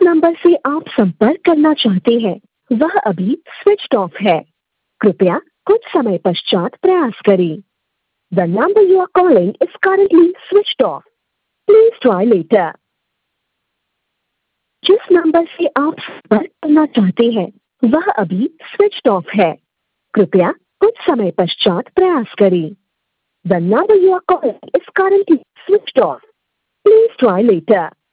Number से आप संपर्क करना चाहते हैं वह अभी स्विच ऑफ है। कृपया कुछ समय पश्चात प्रयास करें। The number you are calling is currently switched off. Please try later. जिस नंबर से आप संपर्क करना चाहते हैं वह अभी स्विच ऑफ है। कृपया कुछ समय पश्चात प्रयास करें। The number you are calling is currently switched off. Please try later.